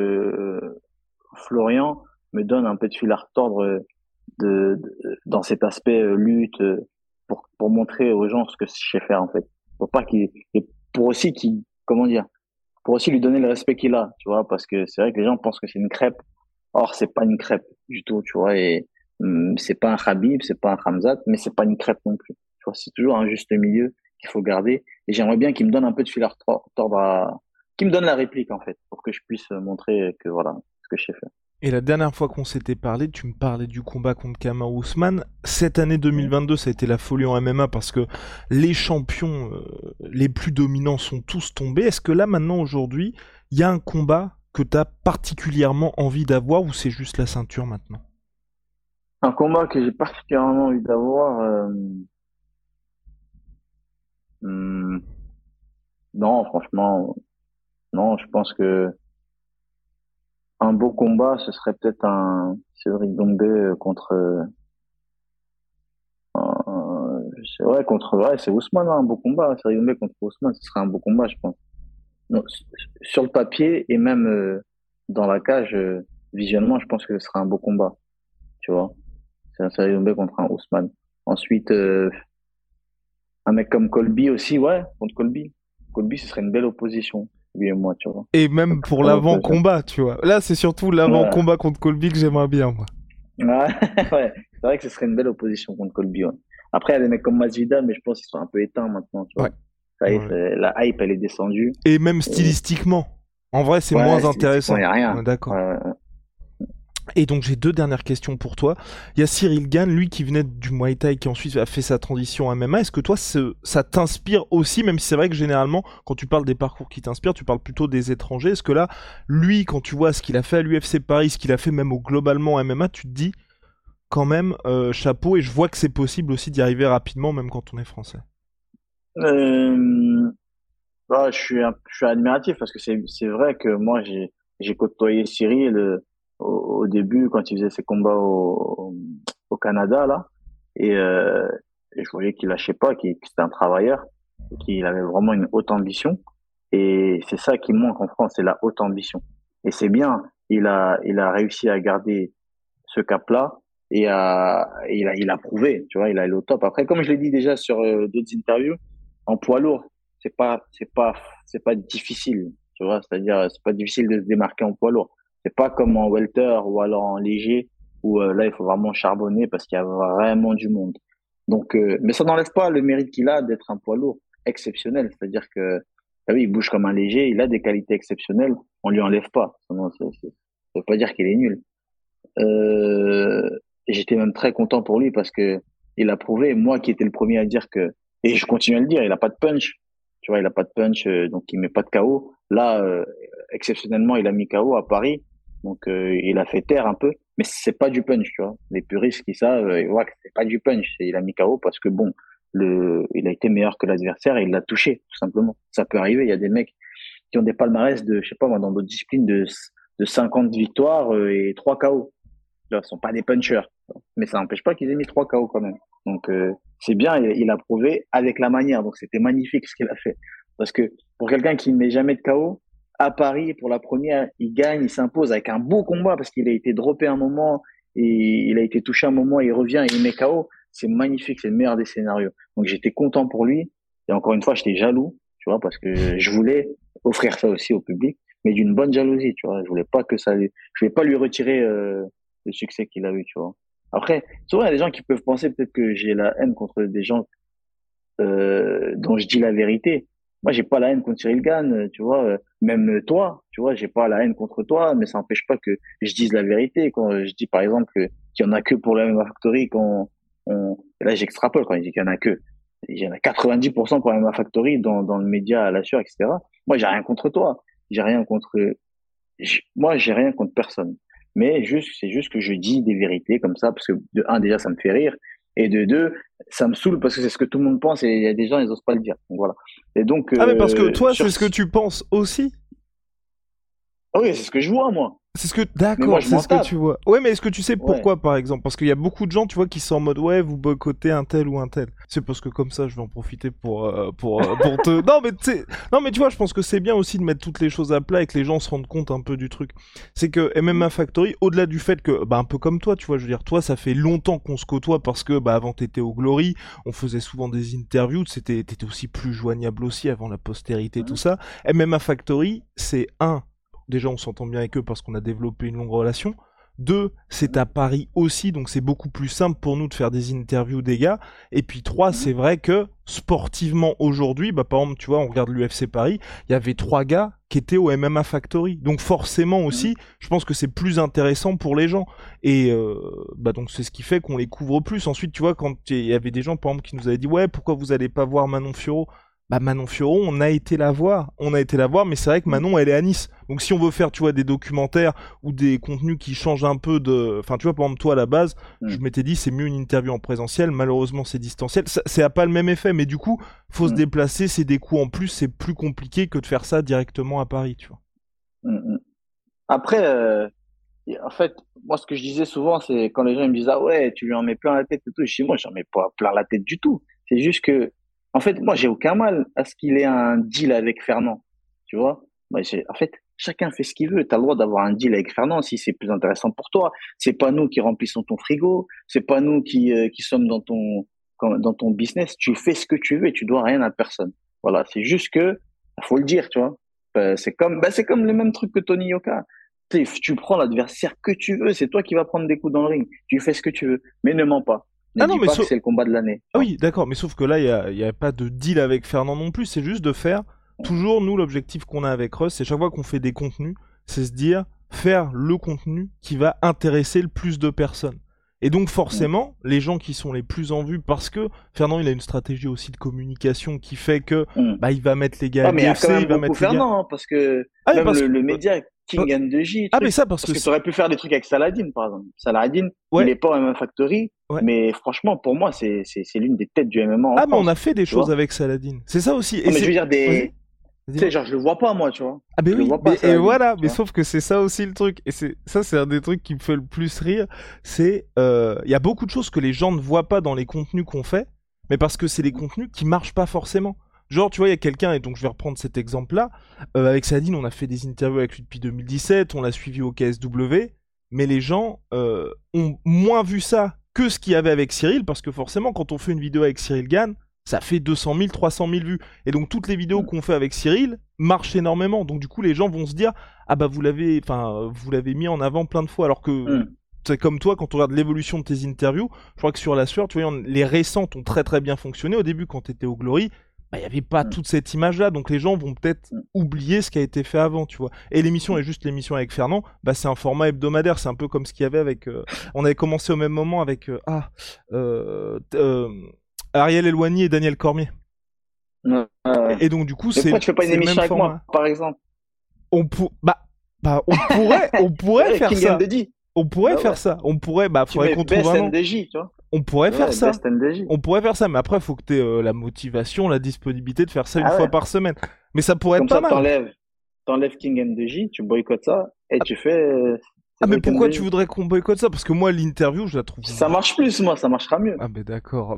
Florian me donne un peu de fil à retordre dans cet aspect lutte pour montrer aux gens ce que je sais faire en fait. Pour pas qu'il et pour aussi qu'il comment dire pour aussi lui donner le respect qu'il a, tu vois, parce que c'est vrai que les gens pensent que c'est une crêpe. Or c'est pas une crêpe du tout, tu vois, et c'est pas un Khabib, c'est pas un Khamzat, mais c'est pas une crêpe non plus. Tu vois, c'est toujours un juste milieu qu'il faut garder. Et j'aimerais bien qu'il me donne un peu de fil à retordre qu'il me donne la réplique en fait, pour que je puisse montrer que voilà ce que je sais faire. Et la dernière fois qu'on s'était parlé, tu me parlais du combat contre Kamaru Usman. Cette année 2022, ça a été la folie en MMA parce que les champions les plus dominants sont tous tombés. Est-ce que là, maintenant, aujourd'hui, il y a un combat que tu as particulièrement envie d'avoir ou c'est juste la ceinture maintenant? Un combat que j'ai particulièrement envie d'avoir, hmm, non, franchement, non, je pense que un beau combat, ce serait peut-être un Cédric Doumbé contre, ouais, c'est Ousmane, hein, un beau combat. Cédric Doumbé contre Ousmane, ce serait un beau combat, je pense. Non, sur le papier et même dans la cage, visuellement, je pense que ce sera un beau combat, tu vois. C'est un Cédric Doumbé contre un Ousmane. Ensuite, un mec comme Colby aussi, ouais, contre Colby. Colby, ce serait une belle opposition, lui et moi, tu vois. Et même pour Belle opposition. l'avant-combat, tu vois. Là, c'est surtout l'avant-combat contre Colby que j'aimerais bien, moi. Ouais, ouais. C'est vrai que ce serait une belle opposition contre Colby, ouais. Après, il y a des mecs comme Masvidal, mais je pense qu'ils sont un peu éteints maintenant, tu vois. Ouais. Ça y est, Ouais. la hype, elle est descendue. Et même stylistiquement. En vrai, c'est Ouais, moins stylistiquement, intéressant. il y a rien. Ouais, d'accord. Ouais, ouais. Et donc j'ai deux dernières questions pour toi. Il y a Cyril Gane, lui qui venait du Muay Thai, qui ensuite a fait sa transition en MMA. Est-ce que toi, ça t'inspire aussi, même si c'est vrai que généralement, quand tu parles des parcours qui t'inspirent, tu parles plutôt des étrangers. Est-ce que là, lui, quand tu vois ce qu'il a fait à l'UFC Paris, ce qu'il a fait même globalement en MMA, tu te dis quand même chapeau, et je vois que c'est possible aussi d'y arriver rapidement, même quand on est français. Ouais, je suis admiratif parce que c'est vrai que moi j'ai côtoyé Cyril au début quand il faisait ses combats au Canada là et et je voyais qu'il lâchait pas, que c'était un travailleur, et qu'il avait vraiment une haute ambition et c'est ça qui manque en France, c'est la haute ambition. Et c'est bien, il a réussi à garder ce cap-là et il a prouvé, tu vois, il a allé au top. Après, comme je l'ai dit déjà sur d'autres interviews, en poids lourd, c'est pas, c'est pas, c'est pas difficile, tu vois, c'est-à-dire, c'est pas difficile de se démarquer en poids lourd. C'est pas comme en welter ou alors en léger où là, il faut vraiment charbonner parce qu'il y a vraiment du monde. Donc, mais ça n'enlève pas le mérite qu'il a d'être un poids lourd exceptionnel, c'est-à-dire que, ah oui, il bouge comme un léger, il a des qualités exceptionnelles, on lui enlève pas. Non, ça veut pas dire qu'il est nul. Euh, et j'étais même très content pour lui parce que il a prouvé, moi qui étais le premier à dire que, et je continue à le dire, il a pas de punch. Tu vois, il a pas de punch, donc il met pas de KO. Là, exceptionnellement, il a mis KO à Paris, donc il a fait taire un peu, mais c'est pas du punch, tu vois. Les puristes qui savent, ils voient que c'est pas du punch. Il a mis KO parce que bon, il a été meilleur que l'adversaire et il l'a touché, tout simplement. Ça peut arriver. Il y a des mecs qui ont des palmarès de, je sais pas moi, dans d'autres disciplines de 50 victoires et 3 KO. Là, ce sont pas des punchers, mais ça n'empêche pas qu'ils aient mis 3 KO quand même. Donc c'est bien, il a prouvé avec la manière. Donc c'était magnifique ce qu'il a fait. Parce que pour quelqu'un qui ne met jamais de KO, à Paris pour la première, il gagne, il s'impose avec un beau combat parce qu'il a été droppé un moment et il a été touché un moment, il revient et il met KO. C'est magnifique, c'est le meilleur des scénarios. Donc j'étais content pour lui et encore une fois j'étais jaloux, tu vois, parce que je voulais offrir ça aussi au public, mais d'une bonne jalousie, tu vois. Je voulais pas que je voulais pas lui retirer le succès qu'il a eu, tu vois. Après, souvent, il y a des gens qui peuvent penser peut-être que j'ai la haine contre des gens dont je dis la vérité. Moi, j'ai pas la haine contre Cyril Gane, tu vois. Même toi, tu vois, j'ai pas la haine contre toi, mais ça n'empêche pas que je dise la vérité. Quand je dis, par exemple, qu'il y en a que pour la MMA Factory, et là, j'extrapole quand je dis qu'il y en a que. Il y en a 90% pour la MMA Factory dans le média à la sueur, etc. Moi, j'ai rien contre toi. J'ai rien contre, moi, j'ai rien contre personne. Mais c'est juste que je dis des vérités comme ça, parce que de un, déjà, ça me fait rire, et de deux, ça me saoule parce que c'est ce que tout le monde pense et il y a des gens, ils osent pas le dire. Donc voilà. Et donc, Ah mais parce que toi, c'est ce que tu penses aussi? Ah oui, c'est ce que je vois, moi. C'est ce que, Mais d'accord, moi, je c'est m'en ce que tape. tu vois. Ouais, mais est-ce que tu sais Ouais. pourquoi, par exemple? Parce qu'il y a beaucoup de gens, tu vois, qui sont en mode, ouais, vous boycottez un tel ou un tel. C'est parce que comme ça, je vais en profiter pour te. Non, mais tu sais, non, mais tu vois, je pense que c'est bien aussi de mettre toutes les choses à plat et que les gens se rendent compte un peu du truc. C'est que MMA Factory, au-delà du fait que, bah, un peu comme toi, tu vois, je veux dire, toi, ça fait longtemps qu'on se côtoie parce que, bah, avant t'étais au Glory, on faisait souvent des interviews, t'étais aussi plus joignable aussi avant la postérité, tout ça. MMA Factory, c'est déjà on s'entend bien avec eux parce qu'on a développé une longue relation. 2, c'est à Paris aussi, donc c'est beaucoup plus simple pour nous de faire des interviews des gars. Et puis 3, c'est vrai que sportivement aujourd'hui, bah par exemple, tu vois, on regarde l'UFC Paris, il y avait 3 gars qui étaient au MMA Factory. Donc forcément aussi, je pense que c'est plus intéressant pour les gens. Et bah donc c'est ce qui fait qu'on les couvre plus. Ensuite, tu vois, quand il y avait des gens, par exemple, qui nous avaient dit, ouais, pourquoi vous allez pas voir Manon Fiorot? Bah Manon Fiorot, on a été la voir, mais c'est vrai que Manon, elle est à Nice. Donc si on veut faire, tu vois, des documentaires ou des contenus qui changent un peu de... Enfin, tu vois, par exemple, toi, à la base, je m'étais dit, c'est mieux une interview en présentiel, malheureusement, c'est distanciel. Ça a pas le même effet, mais du coup, faut se déplacer, c'est des coûts en plus, c'est plus compliqué que de faire ça directement à Paris, tu vois. Après, en fait, moi, ce que je disais souvent, c'est quand les gens ils me disent, ah ouais, tu lui en mets plein la tête et tout. Je dis, moi, j'en mets pas plein la tête du tout. C'est juste que, en fait, moi, j'ai aucun mal à ce qu'il ait un deal avec Fernand. Tu vois? En fait, chacun fait ce qu'il veut. Tu as le droit d'avoir un deal avec Fernand si c'est plus intéressant pour toi. C'est pas nous qui remplissons ton frigo. C'est pas nous qui sommes dans ton business. Tu fais ce que tu veux et tu dois rien à personne. Voilà. C'est juste que, faut le dire, tu vois. C'est comme le même truc que Tony Yoka. Tu prends l'adversaire que tu veux, c'est toi qui vas prendre des coups dans le ring. Tu fais ce que tu veux, mais ne mens pas. Ne dis pas que c'est le combat de l'année. Ah oui, d'accord, mais sauf que là, il y a pas de deal avec Fernand non plus, c'est juste de faire, toujours, nous, l'objectif qu'on a avec Russ, c'est chaque fois qu'on fait des contenus, c'est se dire, faire le contenu qui va intéresser le plus de personnes. Et donc forcément, les gens qui sont les plus en vue, parce que Fernand, il a une stratégie aussi de communication qui fait que bah il va mettre les gars à mais il y a quand même il va beaucoup mettre les gars... Fernand, parce que même le média King and the J, mais ça parce que tu aurais pu faire des trucs avec Saladin, par exemple. Saladin, il est pas au MMA Factory, mais franchement, pour moi, c'est l'une des têtes du MMA en France. Mais on a fait des choses avec Saladin. C'est ça aussi. Mais je veux dire tu sais, genre, je le vois pas, moi, tu vois. Ah, ben oui, et voilà, mais sauf que c'est ça aussi le truc. Et c'est un des trucs qui me fait le plus rire. C'est, il y a beaucoup de choses que les gens ne voient pas dans les contenus qu'on fait, mais parce que c'est des contenus qui marchent pas forcément. Genre, tu vois, il y a quelqu'un, et donc je vais reprendre cet exemple-là. Avec Saladin, on a fait des interviews avec lui depuis 2017, on l'a suivi au KSW, mais les gens ont moins vu ça que ce qu'il y avait avec Cyril, parce que forcément, quand on fait une vidéo avec Cyril Gane, ça fait 200 000, 300 000 vues. Et donc, toutes les vidéos qu'on fait avec Cyril marchent énormément. Donc, du coup, les gens vont se dire, ah bah, vous l'avez mis en avant plein de fois. Alors que, c'est comme toi, quand on regarde l'évolution de tes interviews, je crois que sur La Sueur, tu vois, les récentes ont très très bien fonctionné. Au début, quand tu étais au Glory, bah, il n'y avait pas toute cette image-là. Donc, les gens vont peut-être oublier ce qui a été fait avant, tu vois. Et l'émission est juste l'émission avec Fernand. Bah, c'est un format hebdomadaire. C'est un peu comme ce qu'il y avait avec... on avait commencé au même moment avec... Ariel Elwani et Daniel Cormier. Et donc du coup, c'est... Pourquoi tu fais pas une émission avec moi, par exemple? On pourrait faire ça. On pourrait faire ça. On pourrait, faudrait qu'on trouve un nom. NDJ, tu vois. On pourrait faire ça. On pourrait faire ça, mais après, il faut que tu aies la motivation, la disponibilité de faire ça une fois par semaine. Mais ça pourrait être pas mal. T'enlèves King NDJ, tu boycottes ça, et tu fais... mais pourquoi tu voudrais qu'on boycotte ça? Parce que moi, l'interview, je la trouve... Ça marche plus, moi, ça marchera mieux. Mais d'accord,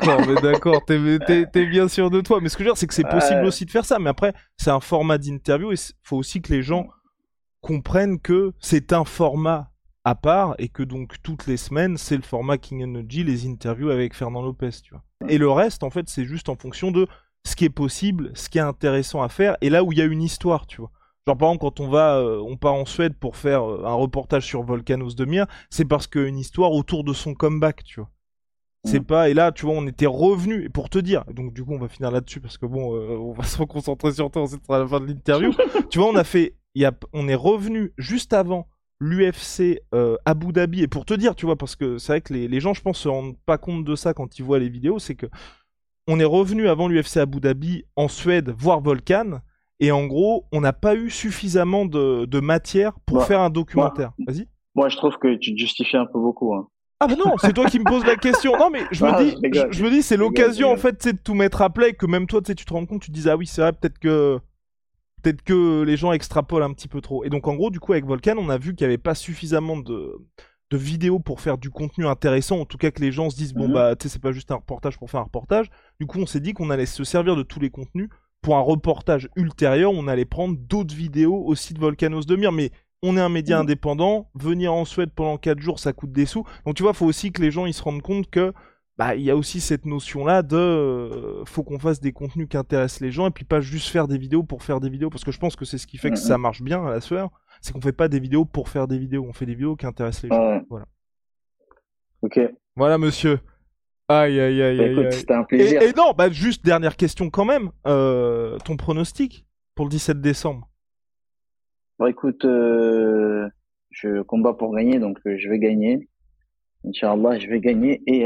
t'es bien sûr de toi. Mais ce que je veux dire, c'est que c'est possible aussi de faire ça. Mais après, c'est un format d'interview et il faut aussi que les gens comprennent que c'est un format à part et que donc toutes les semaines, c'est le format King Energy, les interviews avec Fernand Lopez, tu vois. Et le reste, en fait, c'est juste en fonction de ce qui est possible, ce qui est intéressant à faire et là où il y a une histoire, tu vois. Genre par exemple quand on part en Suède pour faire un reportage sur Volkan Ozdemir, c'est parce qu'il y a une histoire autour de son comeback, tu vois. C'est pas, et là tu vois on était revenu, et pour te dire, donc du coup on va finir là-dessus parce que bon on va se reconcentrer sur toi, c'est à la fin de l'interview. Tu vois on est revenu juste avant l'UFC Abu Dhabi, et pour te dire tu vois, parce que c'est vrai que les gens je pense se rendent pas compte de ça quand ils voient les vidéos, c'est que on est revenu avant l'UFC Abu Dhabi en Suède voir Volkan. Et en gros, on n'a pas eu suffisamment de matière pour faire un documentaire. Vas-y. Moi, je trouve que tu te justifies un peu beaucoup. Hein. Ah bah non, c'est toi qui me poses la question. Non mais je me dis, c'est l'occasion en fait, de tout mettre à plat et que même toi, tu te rends compte, tu te dis ah oui, c'est vrai, peut-être peut-être que les gens extrapolent un petit peu trop. Et donc en gros, du coup, avec Volcan, on a vu qu'il n'y avait pas suffisamment de vidéos pour faire du contenu intéressant, en tout cas que les gens se disent, bon bah, tu sais, c'est pas juste un reportage pour faire un reportage. Du coup, on s'est dit qu'on allait se servir de tous les contenus pour un reportage ultérieur, on allait prendre d'autres vidéos aussi de Volcanos de Mir, mais on est un média indépendant, venir en Suède pendant 4 jours, ça coûte des sous. Donc tu vois, faut aussi que les gens ils se rendent compte que bah il y a aussi cette notion-là de faut qu'on fasse des contenus qui intéressent les gens et puis pas juste faire des vidéos pour faire des vidéos, parce que je pense que c'est ce qui fait que ça marche bien à la sueur, c'est qu'on fait pas des vidéos pour faire des vidéos, on fait des vidéos qui intéressent les gens. Voilà. Ok. Voilà, monsieur. Aïe, aïe, aïe, aïe, aïe. C'était un plaisir. Et non, bah juste dernière question quand même. Ton pronostic pour le 17 décembre? Bon, écoute, je combats pour gagner, donc je vais gagner. Inch'Allah, je vais gagner. Et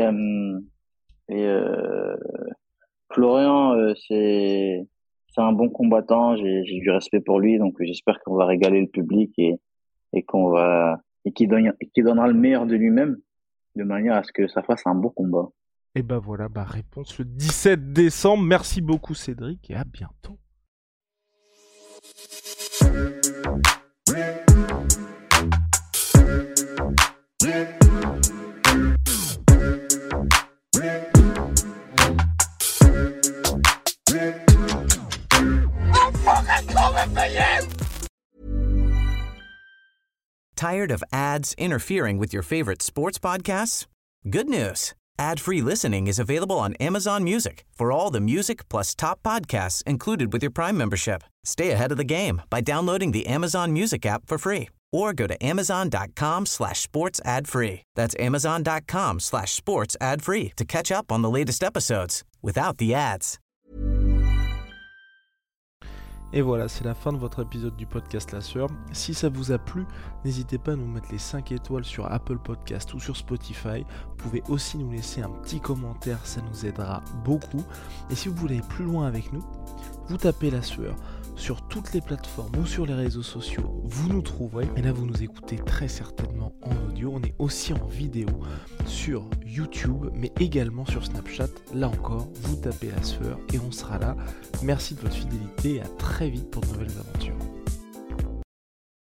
Florian, c'est un bon combattant. J'ai du respect pour lui, donc j'espère qu'on va régaler le public et qu'il donnera le meilleur de lui-même, de manière à ce que ça fasse un beau combat. Et bah voilà, bah réponse le 17 décembre. Merci beaucoup Cédric et à bientôt. Tired of ads interfering with your favorite sports podcasts? Good news. Ad-free listening is available on Amazon Music for all the music plus top podcasts included with your Prime membership. Stay ahead of the game by downloading the Amazon Music app for free or go to amazon.com/sports ad free. That's amazon.com/sports ad free to catch up on the latest episodes without the ads. Et voilà, c'est la fin de votre épisode du podcast La Sueur. Si ça vous a plu, n'hésitez pas à nous mettre les 5 étoiles sur Apple Podcast ou sur Spotify. Vous pouvez aussi nous laisser un petit commentaire, ça nous aidera beaucoup. Et si vous voulez aller plus loin avec nous, vous tapez La Sueur sur toutes les plateformes ou sur les réseaux sociaux, vous nous trouverez. Et là, vous nous écoutez très certainement en audio. On est aussi en vidéo sur YouTube, mais également sur Snapchat. Là encore, vous tapez La Sueur et on sera là. Merci de votre fidélité et à très vite pour de nouvelles aventures.